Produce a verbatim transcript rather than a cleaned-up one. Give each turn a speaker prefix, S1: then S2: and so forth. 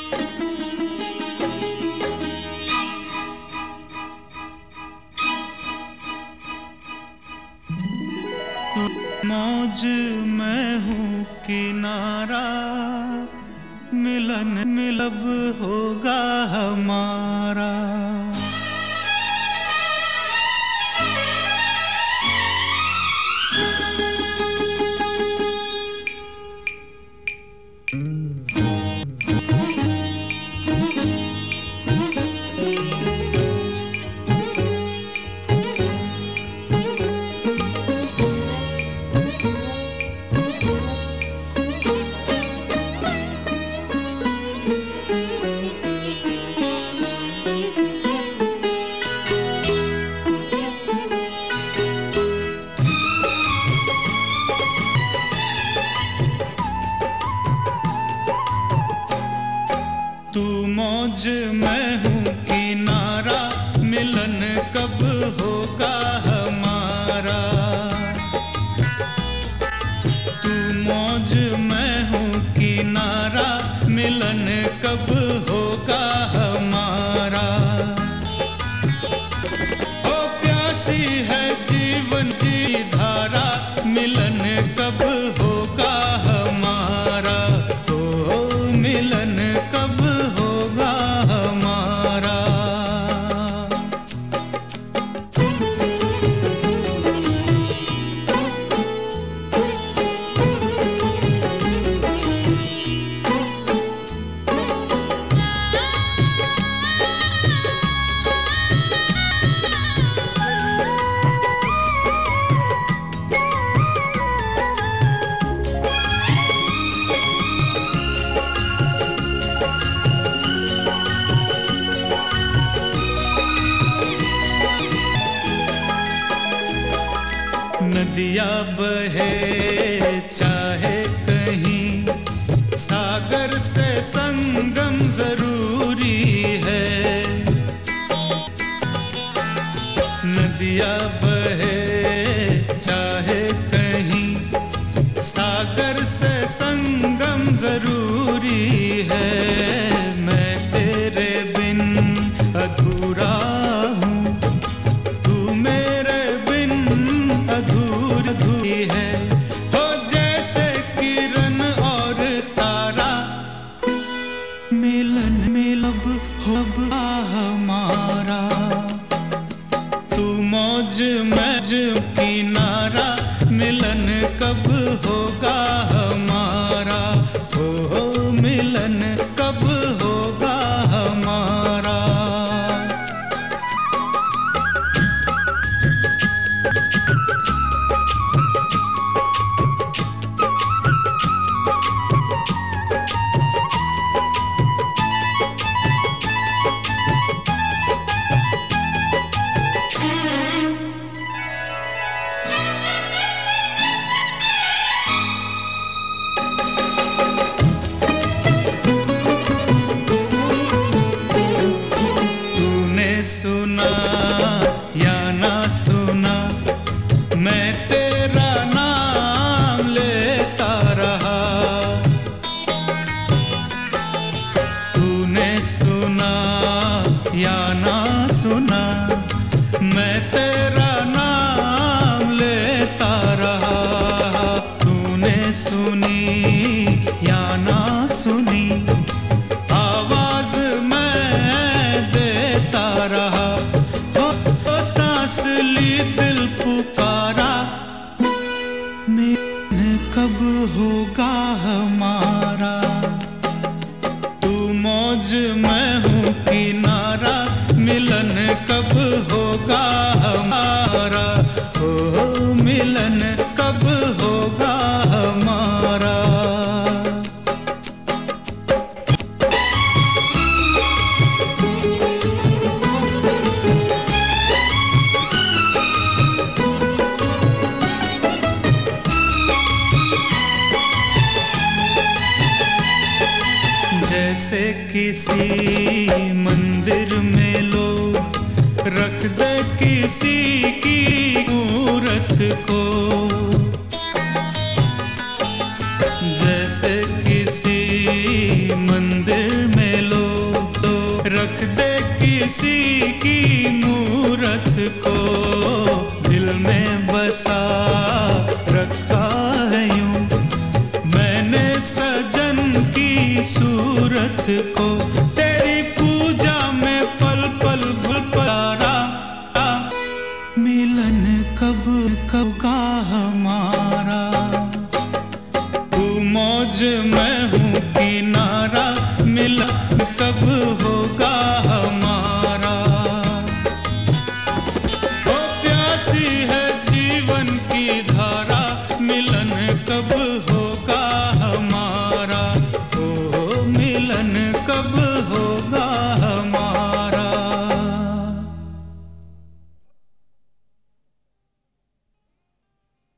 S1: मौज मैं हूँ किनारा, मिलन मिलब होगा हमारा। तू मौज मैं हूँ किनारा, मिलन कब होगा हमारा। तू मौज मैं हूँ किनारा, मिलन कब होगा हमारा। ओ प्यासी है जीवन की धारा, मिलन कब होगा हमारा। ओ मिलन कब होगा हमारा। नदिया बहे चाहे कहीं, सागर से संगम जरूरी है। नदिया बहे चाहे कहीं, सागर से संगम जरूरी है। मैं तेरे बिन अधूरा हूँ, तू मेरे बिन अधूर अधूरी है। हो जैसे किरण और तारा, मिलन मिलब होगा हमारा। तू मौज मैज किनारा, मिलन कब होगा हमारा। हो मिलन कब होगा हमारा। सुना या ना सुना, मैं तेरा नाम लेता रहा। तूने सुना या ना सुना, मैं तेरा नाम लेता रहा। तूने सुनी या ना सुनी, आवाज मैं देता रहा। हो तो सांस ली दिल पुकारा, मिलन कब होगा हमारा। तू मौज मैं हूँ किनारा, मिलन कब होगा हमारा। हो मिलन कब होगा हमारा। जैसे किसी मंदिर में लोग रख दे किसी की मूरत को। जैसे किसी मंदिर में किसी की मूरत को दिल में बसा रखा है यूं। मैंने सजन की सूरत को तेरी पूजा में पल पल भूल पला। मिलन कब कब का हमारा, तू मौज मैं हूँ किनारा। मिलन कब होगा हमारा। ओ प्यासी है जीवन की धारा, मिलन